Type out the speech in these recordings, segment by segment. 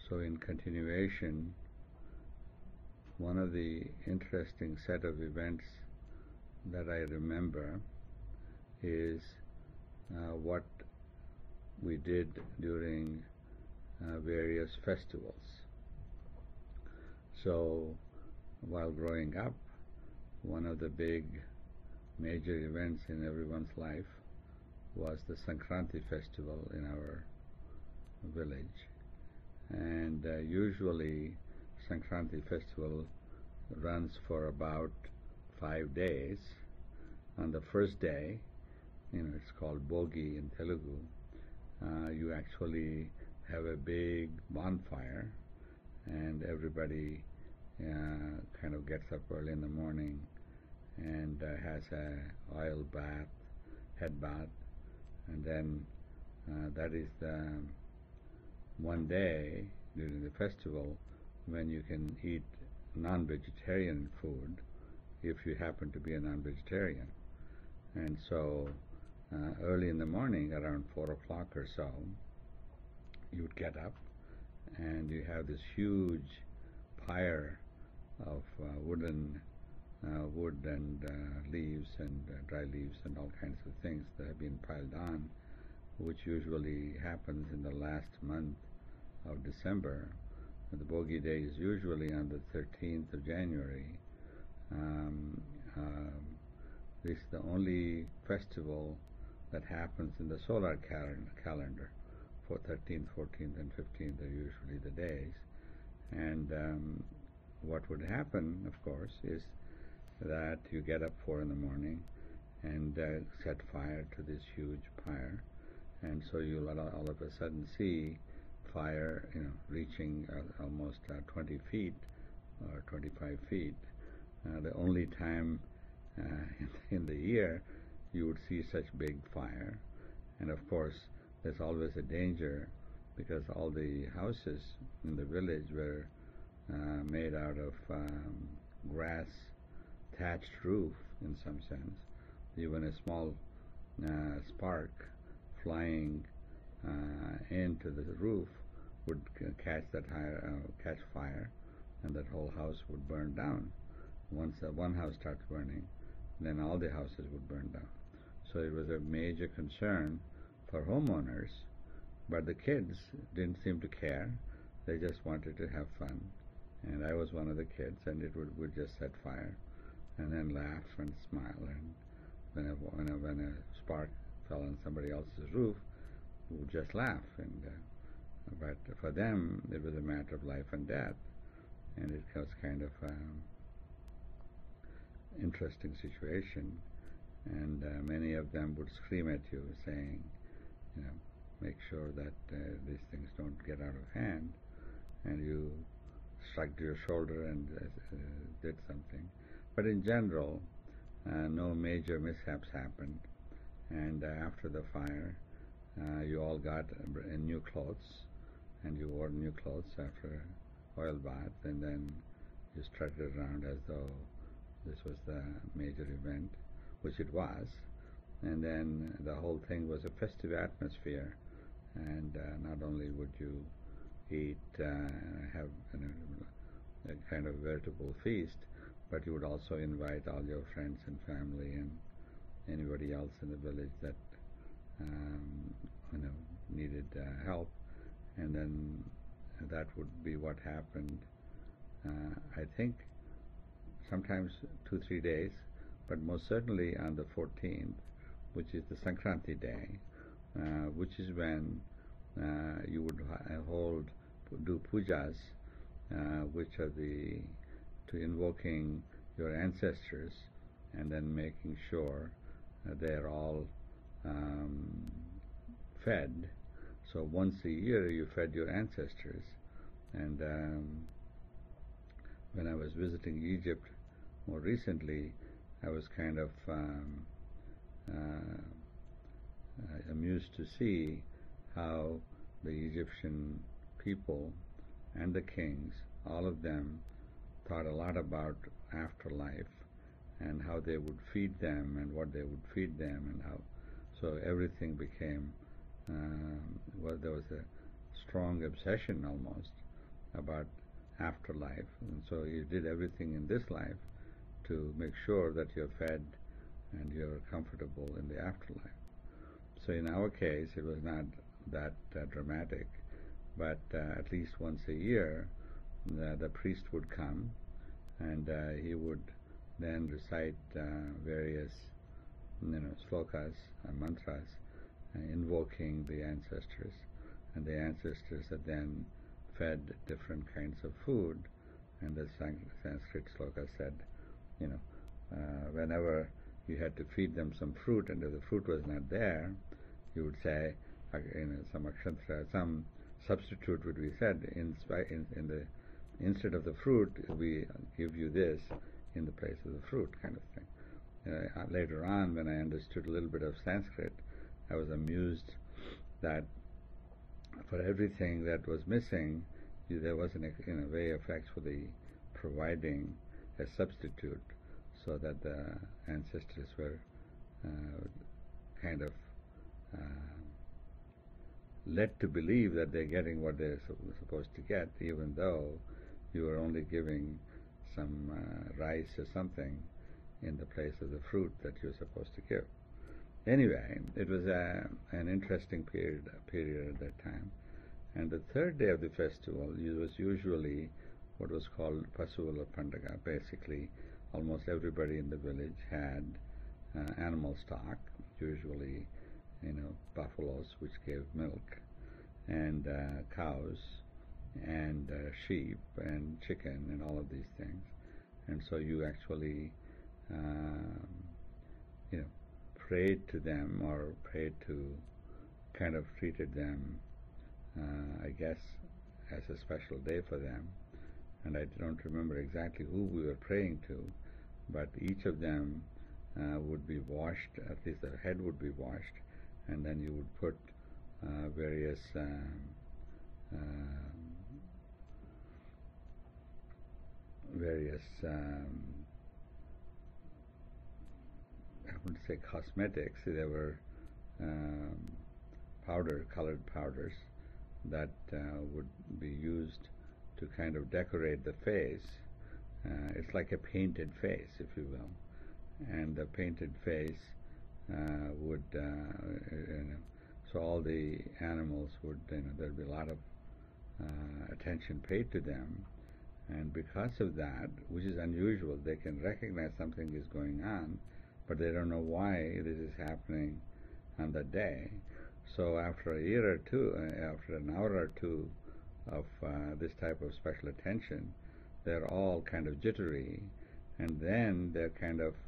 So in continuation, one of the interesting set of events that I remember is what we did during various festivals. So while growing up, one of the big major events in everyone's life was the Sankranti festival in our village. And usually Sankranti festival runs for about 5 days. On the first day, it's called Bogi in Telugu, you actually have a big bonfire, and everybody kind of gets up early in the morning and has a oil bath, head bath, and then that is the one day during the festival when you can eat non-vegetarian food if you happen to be a non-vegetarian. And so early in the morning, around 4 o'clock or so, you would get up and you have this huge pyre of wood and leaves and dry leaves and all kinds of things that have been piled on, which usually happens in the last month of December. The Bogi day is usually on the 13th of January. This is the only festival that happens in the solar calendar. For 13th, 14th, and 15th are usually the days. And what would happen, of course, is that you get up 4 in the morning and set fire to this huge pyre, and so you'll all of a sudden see fire, reaching almost 20 feet or 25 feet. The only time in the year you would see such big fire. And of course there's always a danger, because all the houses in the village were made out of grass thatched roof in some sense. Even a small spark flying into the roof would catch fire, and that whole house would burn down. Once one house starts burning, then all the houses would burn down. So it was a major concern for homeowners, but the kids didn't seem to care. They just wanted to have fun, and I was one of the kids, and would just set fire and then laugh and smile. And when a spark fell on somebody else's roof, we would just laugh. But for them, it was a matter of life and death, and it was kind of interesting situation. And many of them would scream at you, saying, make sure that these things don't get out of hand. And you shrugged your shoulder and did something. But in general, no major mishaps happened. And after the fire, you all got new clothes, and you wore new clothes after an oil bath, and then you strutted around as though this was the major event, which it was. And then the whole thing was a festive atmosphere, and not only would you eat, have a kind of veritable feast, but you would also invite all your friends and family and anybody else in the village that needed help, and then that would be what happened. I think sometimes 2-3 days, but most certainly on the 14th, which is the Sankranti day, which is when you would do pujas, which are to invoking your ancestors, and then making sure they're all fed. So once a year you fed your ancestors. And when I was visiting Egypt more recently, I was kind of amused to see how the Egyptian people and the kings, all of them, thought a lot about afterlife and how they would feed them and what they would feed them, and how. So everything became there was a strong obsession almost about afterlife, and so you did everything in this life to make sure that you're fed and you're comfortable in the afterlife. So in our case, it was not that dramatic, but at least once a year, the priest would come, and he would then recite various, slokas and mantras, invoking the ancestors, and the ancestors are then fed different kinds of food. And the Sanskrit sloka said, whenever you had to feed them some fruit, and if the fruit was not there, you would say, some akshantra, some substitute would be said instead of the fruit, we give you this in the place of the fruit, kind of thing. Later on, when I understood a little bit of Sanskrit, I was amused that for everything that was missing, there was in a way of actually providing a substitute, so that the ancestors were kind of led to believe that they're getting what they're supposed to get, even though you were only giving some rice or something in the place of the fruit that you're supposed to give. Anyway, it was an interesting period at that time. And the third day of the festival was usually what was called Pasuvala Pandaga. Basically, almost everybody in the village had animal stock, usually buffaloes, which gave milk, and cows, and sheep, and chicken, and all of these things. And so you actually prayed to them, or kind of treated them, I guess, as a special day for them. And I don't remember exactly who we were praying to, but each of them would be washed, at least their head would be washed, and then you would put various I wouldn't say cosmetics, they were colored powders that would be used to kind of decorate the face. It's like a painted face, if you will. And the painted face would, so all the animals would, there'd be a lot of attention paid to them. And because of that, which is unusual, they can recognize something is going on, but they don't know why this is happening on that day. So after a year or two, after an hour or two of this type of special attention, they're all kind of jittery, and then they're kind of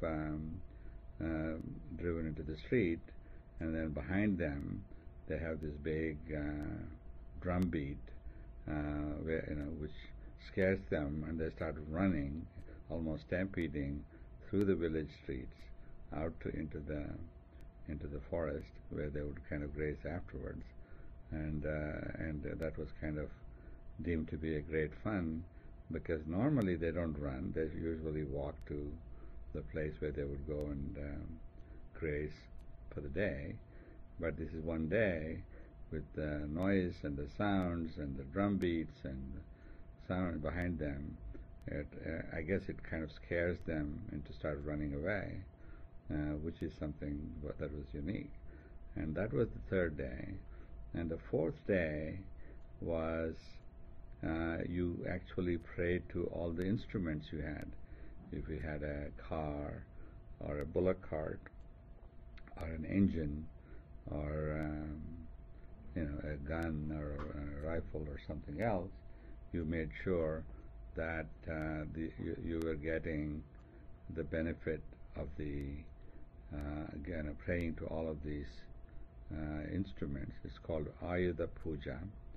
driven into the street, and then behind them they have this big drum beat, which scares them, and they start running, almost stampeding through the village streets out into the forest, where they would kind of graze afterwards, and that was kind of deemed to be a great fun, because normally they don't run; they usually walk to the place where they would go and graze for the day. But this is one day with the noise and the sounds and the drum beats and the sound behind them. I guess it kind of scares them into start running away, which is something that was unique. And that was the third day. And the fourth day was you actually prayed to all the instruments you had. If you had a car, or a bullock cart, or an engine, or a gun, or a rifle, or something else, you made sure that you were getting the benefit of the again praying to all of these instruments. It's called Ayuda Puja,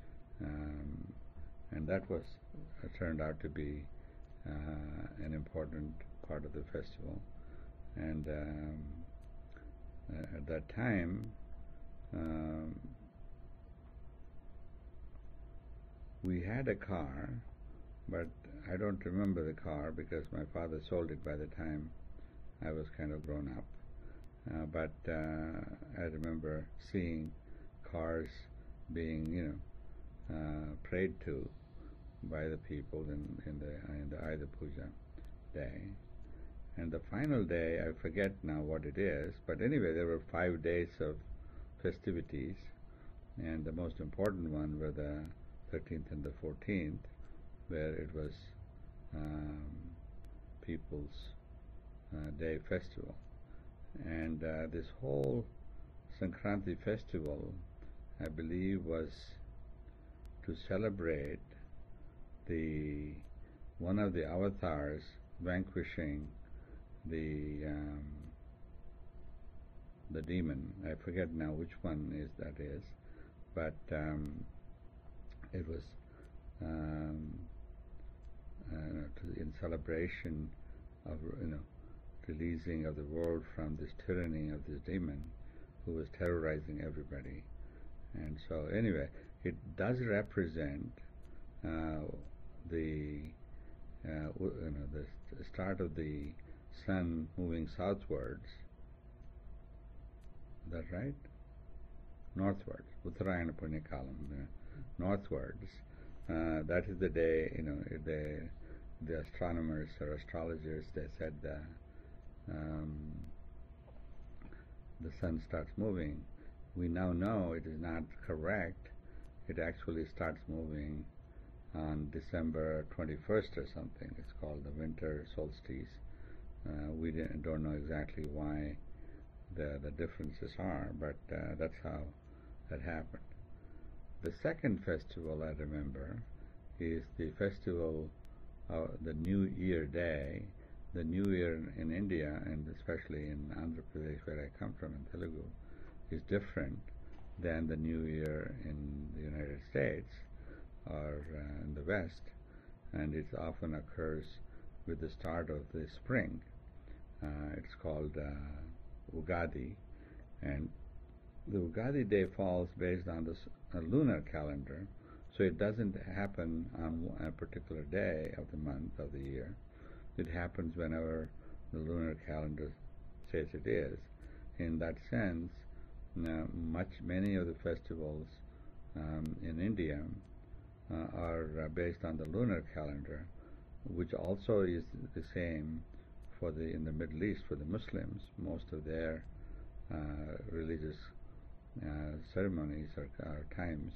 and that was turned out to be an important part of the festival. And at that time, we had a car, but I don't remember the car because my father sold it by the time I was kind of grown up. But I remember seeing cars being, prayed to, by the people in the Ayudha Puja day. And the final day, I forget now what it is, but anyway, there were 5 days of festivities, and the most important one were the 13th and the 14th, where it was People's Day festival. And this whole Sankranti festival, I believe, was to celebrate one of the avatars vanquishing the demon. I forget now which one that is, but it was in celebration of releasing of the world from this tyranny of this demon who was terrorizing everybody. And so anyway, it does represent the start of the sun moving southwards. Is that right? Northwards. Uttarayana Punyakalam. Northwards. That is the day, the astronomers or astrologers, they said the sun starts moving. We now know it is not correct. It actually starts moving on December 21st or something. It's called the winter solstice. We don't know exactly why the differences are, but that's how that happened. The second festival I remember is the festival of the New Year Day. The New Year in India, and especially in Andhra Pradesh, where I come from, in Telugu, is different than the New Year in the United States or in the West, and it often occurs with the start of the spring. It's called Ugadi, and the Ugadi day falls based on the lunar calendar, so it doesn't happen on a particular day of the month of the year. It happens whenever the lunar calendar says it is. In that sense, many of the festivals in India are based on the lunar calendar, which also is the same in the Middle East for the Muslims. Most of their religious ceremonies or times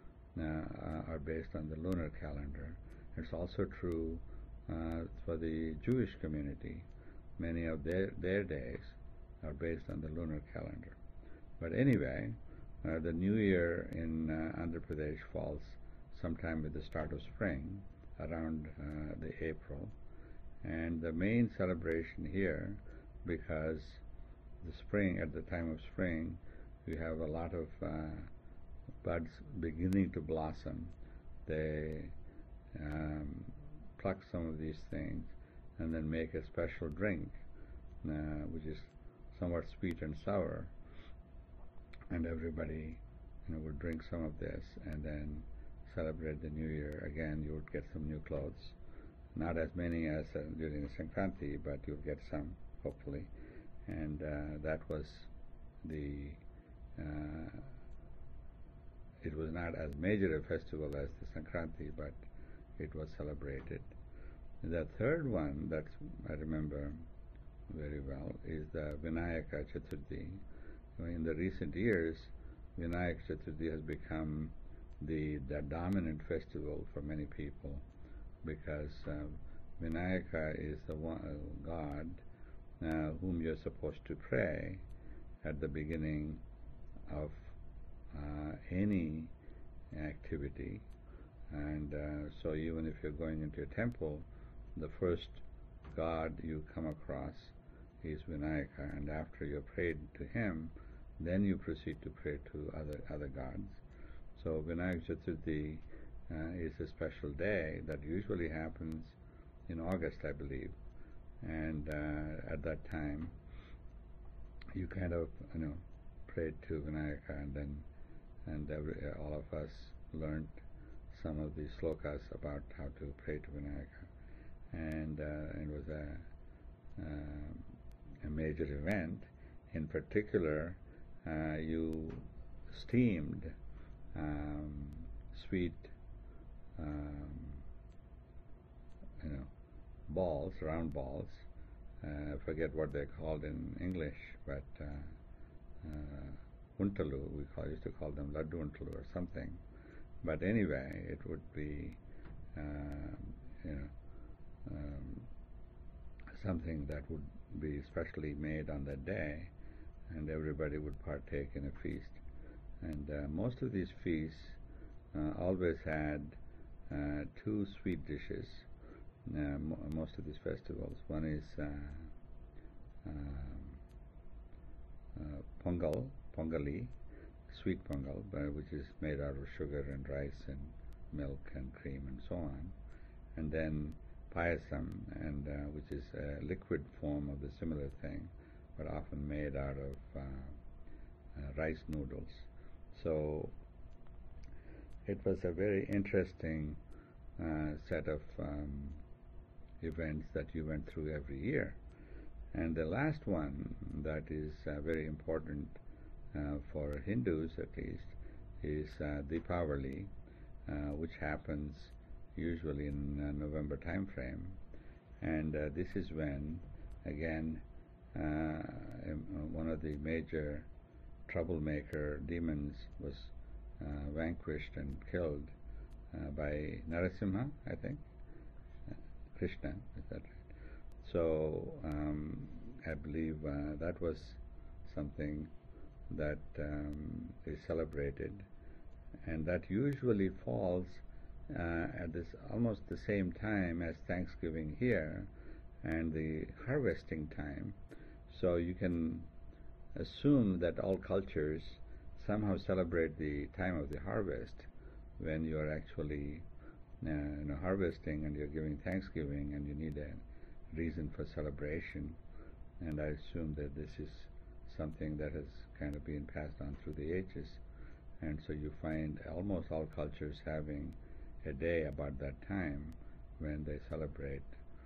are based on the lunar calendar. It's also true for the Jewish community. Many of their days are based on the lunar calendar. But anyway, the New Year in Andhra Pradesh falls sometime with the start of spring, around the April. And the main celebration here, because at the time of spring, you have a lot of buds beginning to blossom. They pluck some of these things and then make a special drink, which is somewhat sweet and sour. And everybody would drink some of this and then celebrate the New Year. Again, you would get some new clothes. Not as many as during the Sankranti, but you'll get some, hopefully. And that was it was not as major a festival as the Sankranti, but it was celebrated. The third one that I remember very well is the Vinayaka Chaturthi. In the recent years, Vinayaka Chaturthi has become the dominant festival for many people, because Vinayaka is the God whom you're supposed to pray at the beginning of any activity. And so even if you're going into a temple, the first God you come across is Vinayaka, and after you've prayed to him, then you proceed to pray to other gods. So Vinayaka Chaturthi is a special day that usually happens in August, I believe, and at that time you kind of prayed to Vinayaka, and all of us learned some of the slokas about how to pray to Vinayaka, and it was a major event. In particular, you steamed sweet balls, round balls. I forget what they're called in English, but untalu, used to call them laddu untalu or something. But anyway, it would be you know something that would be specially made on that day, and everybody would partake in a feast. And most of these feasts always had two sweet dishes. Most of these festivals. One is pongali, sweet pongal, which is made out of sugar and rice and milk and cream and so on, and then payasam, and which is a liquid form of the similar thing, but often made out of rice noodles. So it was a very interesting set of events that you went through every year. And the last one that is very important for Hindus at least is Deepavali, which happens usually in November time frame. And this is when, again, one of the major troublemaker demons was vanquished and killed by Narasimha, I think. Krishna, is that right? So I believe that was something that is celebrated, and that usually falls at this almost the same time as Thanksgiving here and the harvesting time. So you can assume that all cultures somehow celebrate the time of the harvest when you are actually harvesting and you're giving Thanksgiving, and you need a reason for celebration. And I assume that this is something that has kind of been passed on through the ages. And so you find almost all cultures having a day about that time when they celebrate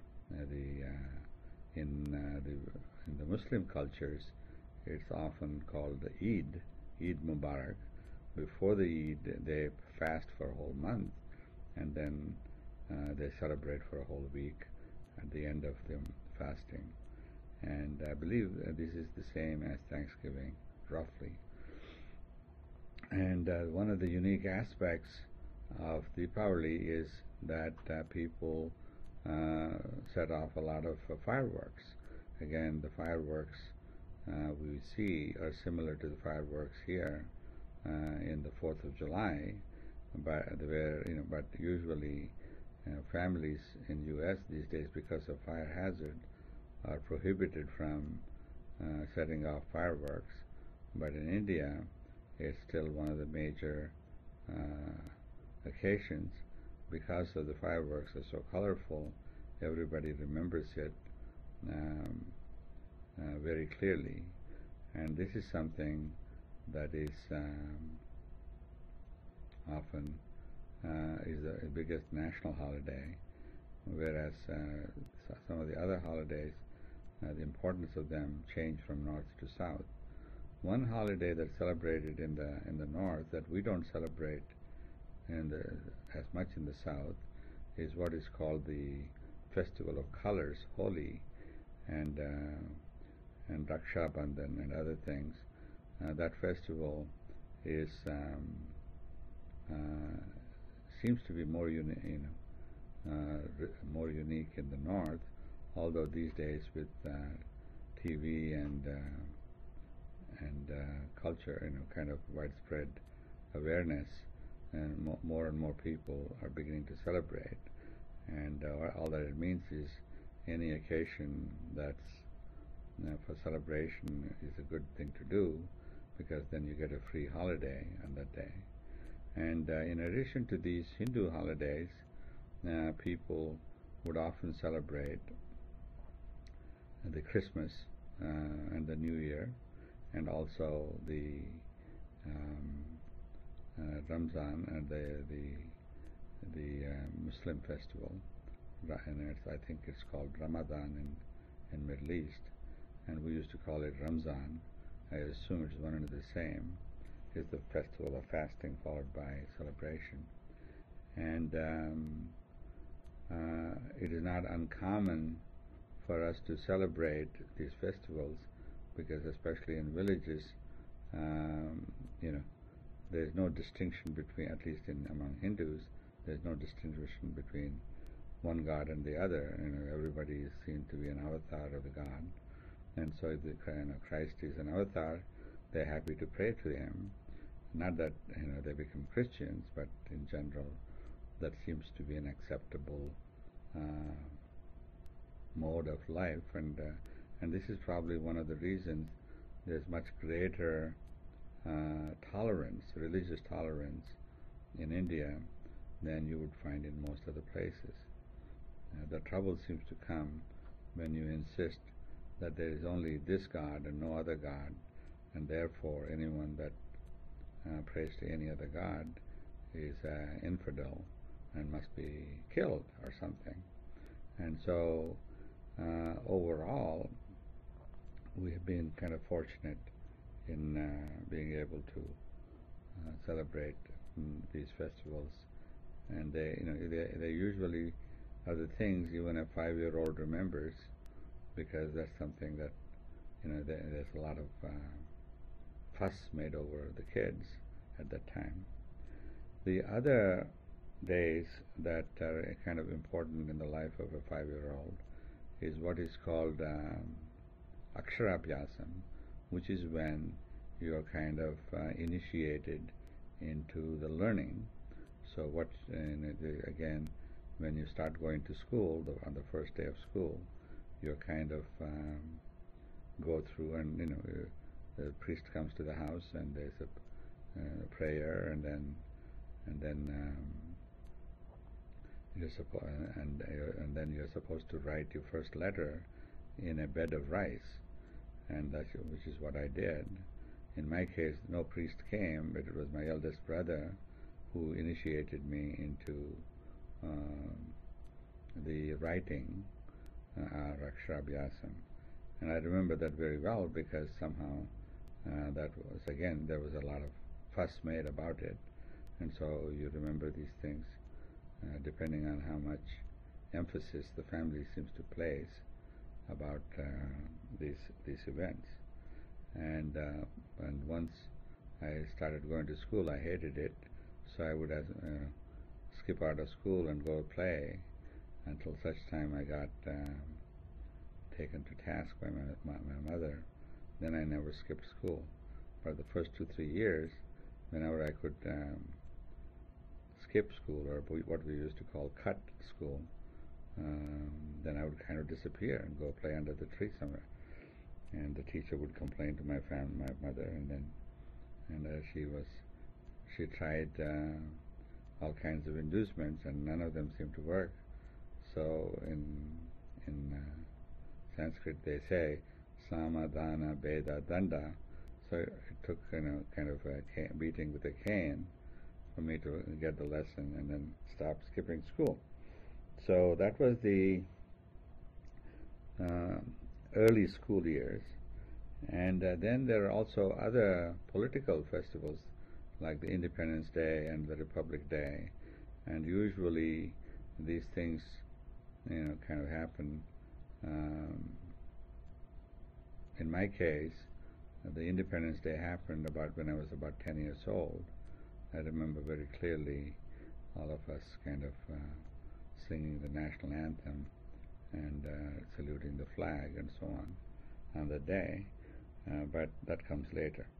in the Muslim cultures, it's often called Eid Mubarak. Before the Eid, they fast for a whole month, and then they celebrate for a whole week at the end of the fasting. And I believe this is the same as Thanksgiving, roughly. And one of the unique aspects of Deepavali is that people set off a lot of fireworks. Again, the fireworks we see are similar to the fireworks here in the 4th of July, but usually families in U.S. these days, because of fire hazard, are prohibited from setting off fireworks. But in India, it's still one of the major occasions. Because of the fireworks are so colorful, everybody remembers it very clearly. And this is something that is often is the biggest national holiday, whereas some of the other holidays, the importance of them change from north to south. One holiday that's celebrated in the north that we don't celebrate as much in the south is what is called the Festival of Colors, Holi, and Raksha Bandhan and other things. That festival is seems to be more unique in the north, although these days with TV and culture, kind of widespread awareness, and more and more people are beginning to celebrate. And all that it means is any occasion that's for celebration is a good thing to do, because then you get a free holiday on that day. And in addition to these Hindu holidays, people would often celebrate the Christmas and the New Year, and also the Ramzan and the Muslim festival, and I think it's called Ramadan in Middle East, and we used to call it Ramzan. I assume it's one and the same. It's the festival of fasting followed by celebration. And it is not uncommon for us to celebrate these festivals, because especially in villages, um, you know, there's no distinction between, at least among Hindus, there's no distinction between one god and the other. Everybody is seen to be an avatar of the god, and so if Christ is an avatar, they're happy to pray to him. Not that they become Christians, but in general, that seems to be an acceptable mode of life, and this is probably one of the reasons there's much greater tolerance, religious tolerance, in India than you would find in most other places. The trouble seems to come when you insist that there is only this God and no other God, and therefore anyone that prays to any other God is infidel and must be killed or something. And so overall, we have been kind of fortunate in being able to celebrate these festivals, and they usually are the things even a 5-year-old remembers, because that's something that there's a lot of fuss made over the kids at that time. The other days that are kind of important in the life of a 5-year-old is what is called Aksharabhyasam, which is when you are kind of initiated into the learning. So again, when you start going to school, on the first day of school, you're kind of go through, and the priest comes to the house, and there's a prayer, and then you're supposed to write your first letter in a bed of rice, and which is what I did. In my case, no priest came, but it was my eldest brother who initiated me into the writing, Aksharabhyasam. And I remember that very well, because somehow that was, again, there was a lot of fuss made about it, and so you remember these things depending on how much emphasis the family seems to place about these events. And once I started going to school, I hated it, so I would skip out of school and go play until such time I got taken to task by my mother. Then I never skipped school. For the first 2-3 years, whenever I could skip school, or what we used to call cut school, then I would kind of disappear and go play under the tree somewhere. And the teacher would complain to my mother, and she tried all kinds of inducements, and none of them seemed to work. So in Sanskrit they say samadhana beda danda. So it took kind of a beating with a cane for me to get the lesson and then stop skipping school. So that was the early school years. And then there are also other political festivals like the Independence Day and the Republic Day, and usually these things kind of happen. In my case, the Independence Day happened when I was about 10 years old. I remember very clearly all of us kind of singing the national anthem and saluting the flag and so on the day, but that comes later.